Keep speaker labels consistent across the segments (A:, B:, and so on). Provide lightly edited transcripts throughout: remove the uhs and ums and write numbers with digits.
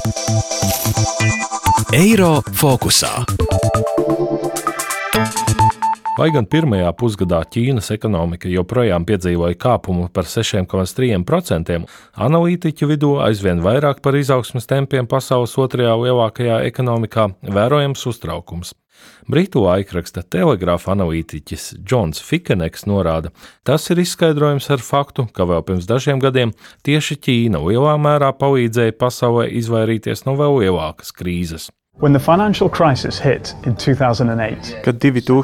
A: Eiro fokusā.
B: Lai gan pirmajā pusgadā Ķīnas ekonomika joprojām piedzīvoja kāpumu par 6,3%, analītiķu vidū aizvien vairāk par izaugsmes tempiem pasaules otrajā lielākajā ekonomikā vērojams uztraukums. Britu laikraksta Telegraph analītiķis Džons Fikeneks norāda, tas ir izskaidrojums ar faktu, ka vēl pirms dažiem gadiem tieši Ķīna lielā mērā palīdzēja pasaulē izvairīties no vēl lielākas krīzes.
C: When the financial crisis hit in 2008,
D: Kad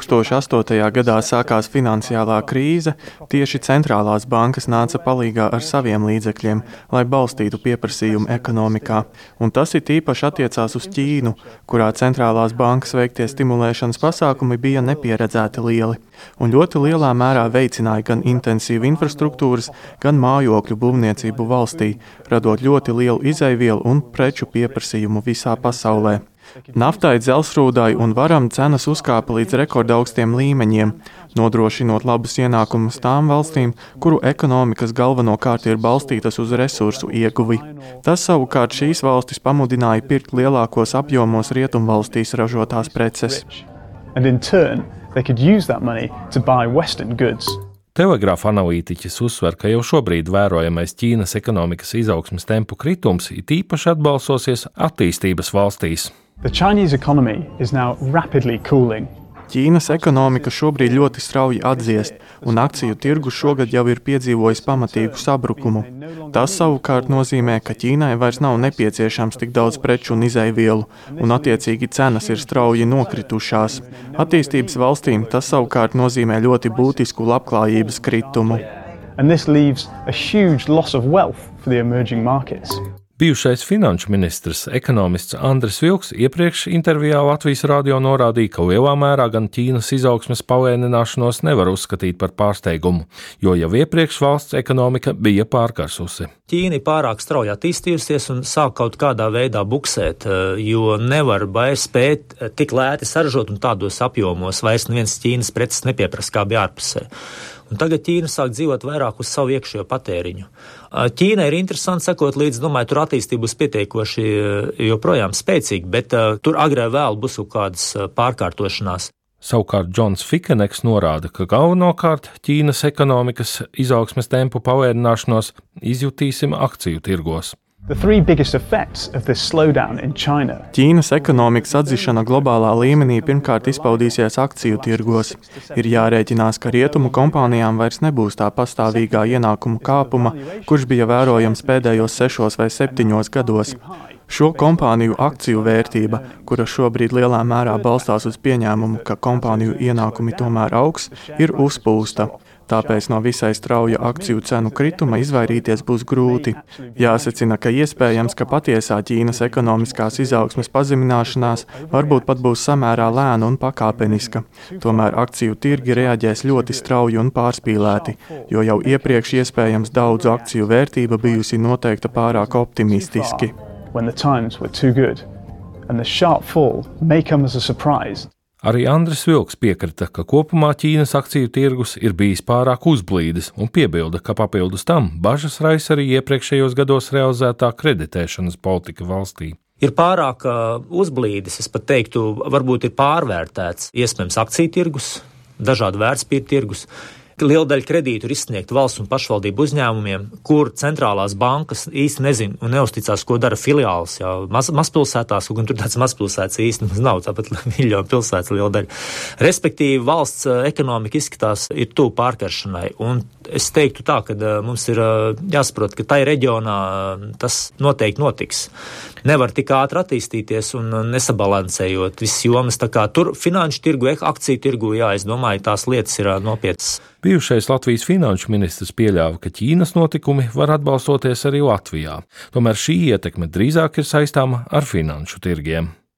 D: 2008. gadā sākās finansiālā krīze, tieši centrālās bankas nāca palīgā ar saviem līdzekļiem, lai balstītu pieprasījumu ekonomikā, un tas it īpaši attiecās uz Ķīnu, kurā centrālās bankas veiktie stimulēšanas pasākumi bija nepieredzēti lieli, un ļoti lielā mērā veicināja gan intensīvu infrastruktūras, gan mājokļu būvniecību valstī, radot ļoti lielu izejvielu un preču pieprasījumu visā pasaulē. Naftai, dzelzsrūdai un varam cenas uzkāpa līdz rekordaugstem līmeņiem, nodrošinot labus ienākumus tām valstīm, kuru ekonomikas galvenokārt ir balstītas uz resursu ieguvi. Tas savukārt šīs valstis pamudināja pirkt lielākos apjomos rietumvalstīs ražotās preces.
C: and in turn, they could use that money to buy Western goods.
B: Telegrāfa analītiķis uzsver, ka jau šobrīd vērojamais Ķīnas ekonomikas izaugsmes tempu kritums it īpaši atbalsosies attīstības valstīs.
C: The Chinese economy is now rapidly cooling.
D: Ķīnas ekonomika šobrīd ļoti strauji atdziest, un akciju tirgus šogad jau ir piedzīvojis pamatīgu sabrukumu. Tas savukārt nozīmē, ka Ķīnai vairs nav nepieciešams tik daudz preču un izejvielu, un attiecīgi cenas ir strauji nokritušās. Attīstības valstīm tas savukārt nozīmē ļoti būtisku labklājības kritumu.
C: And this leaves a huge loss of wealth for the emerging markets.
B: Bijušais finanšu ministrs, ekonomists Andris Vilks iepriekš intervijā Latvijas radio norādīja, ka lielā mērā gan Ķīnas izaugsmes palēnināšanos nevar uzskatīt par pārsteigumu, jo jau iepriekš valsts ekonomika bija pārkarsusi.
E: Ķīna ir pārāk strauji attīstījusies un sāk kaut kādā veidā buksēt, jo nevar vairs spēt tik lēti saražot un tādos apjomos vairs neviens Ķīnas preces nepieprasa, kā bija ārpusē. Un tagad Ķīna sāk dzīvot vairāk uz savu iekšējo patēriņu. Ķīna ir interesanti sekot līdz, domāju, tur attīstība būs pietiekoši joprojām spēcīga, bet tur agrē vēl būs kaut kādas pārkārtošanās.
B: Savukārt Džons Fikeneks norāda, ka galvenokārt Ķīnas ekonomikas izaugsmes tempu palēnināšanos izjutīsim akciju tirgos.
C: The three biggest effects of this slowdown in China
D: Ķīnas ekonomikas atdzišana globālā līmenī pirmkārt izpaudīsies akciju tirgos. Ir jārēķinās, ka rietumu kompānijām vairs nebūs tā pastāvīgā ienākumu kāpuma, kurš bija vērojams pēdējos 6 vai 7 gados. Šo kompāniju akciju vērtība, kura šobrīd lielā mērā balstās uz pieņēmumu, ka kompāniju ienākumi tomēr augs, ir uzpūsta. Tāpēc no visai strauja akciju cenu krituma izvairīties būs grūti. Jāsacina, ka iespējams, ka patiesā Ķīnas ekonomiskās izaugsmes pazemināšanās varbūt pat būs samērā lēna un pakāpeniska. Tomēr akciju tirgi reaģēs ļoti strauji un pārspīlēti, jo jau iepriekš iespējams daudzu akciju vērtība bijusi noteikta pārāk optimistiski.
C: when the times were too good, and the sharp fall may come as a surprise.
B: Arī Andris Vilks piekrita, ka kopumā Ķīnas akciju tirgus ir bijis pārāk uzblīdis un piebilda, ka papildus tam bažas raisa arī iepriekšējos gados realizētā kreditēšanas politika valstī.
E: Ir pārāk uzblīdis, es pat teiktu, varbūt ir pārvērtēts iespējams akciju tirgus, dažādu vērtspapīru tirgus. Liela daļa kredītu ir izsniegta valsts un pašvaldību uzņēmumiem, kur centrālās bankas īsti nezina un neusticās, ko dara filiāls. Mazpilsētās, gan tur tāds mazpilsētas īsti nav, tāpat miljonu pilsētas liela daļa. Respektīvi, valsts ekonomika izskatās ir tuvu pārkaršanai. Un es teiktu tā, ka mums ir jāsaprot, ka tai reģionā tas noteikti notiks. Nevar tik ātri attīstīties un nesabalansējot visas jomas. Tā kā tur finanšu tirgu, akciju tirgu, es domāju, tās lietas ir nopietnas.
B: Bijušais Latvijas finanšu ministrs pieļāva, ka Ķīnas notikumi var atbalstoties arī Latvijā. Tomēr šī ietekme drīzāk ir saistāma ar finanšu tirgiem.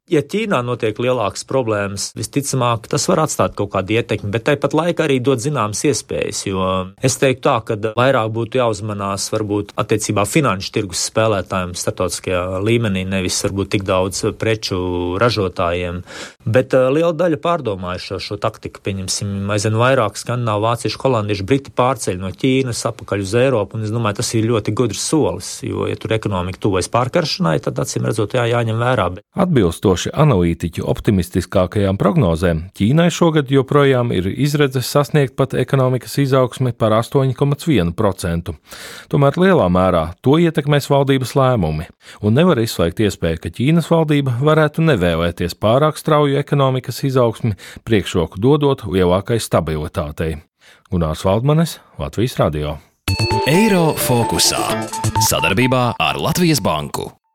E: Ja Ķīnā notiek lielākas problēmas, visticamāk, tas var atstāt kaut kādu ietekmi, bet tāpat laikā arī dod zināmas iespējas, jo es teiktu tā, ka vairāk būtu jāuzmanās varbūt attiecībā finanšu tirgus spēlētājiem starptautiskajā līmenī, nevis varbūt tik daudz preču ražotājiem, bet liela daļa pārdomājuši šo taktiku, pieņemsim, aizvien vairāk skandināvu, vāciešu, holandiešu, briti pārceļ no Ķīnas apakaļ uz Eiropu, un es domāju, tas ir ļoti gudrs solis, jo, ja tur ekonomika tuvojas pārkaršanai, tad acīm redzot jāņem vērā.
B: Atbilstoši analītiķu optimistiskākajām prognozēm, Ķīnai šogad joprojām ir izredzes sasniegt pat ekonomikas izaugsmi par 8,1%. Tomēr lielā mērā to ietekmēs valdības lēmumi, un nevar izslēgt iespēju, ka Ķīnas valdība varētu nevēlēties pārāk strauju ekonomikas izaugsmi, priekšroku dodot lielākai stabilitātei. Gunārs Valdmanis, Latvijas radio.
A: Eiro fokusā. Sadarbībā ar Latvijas banku.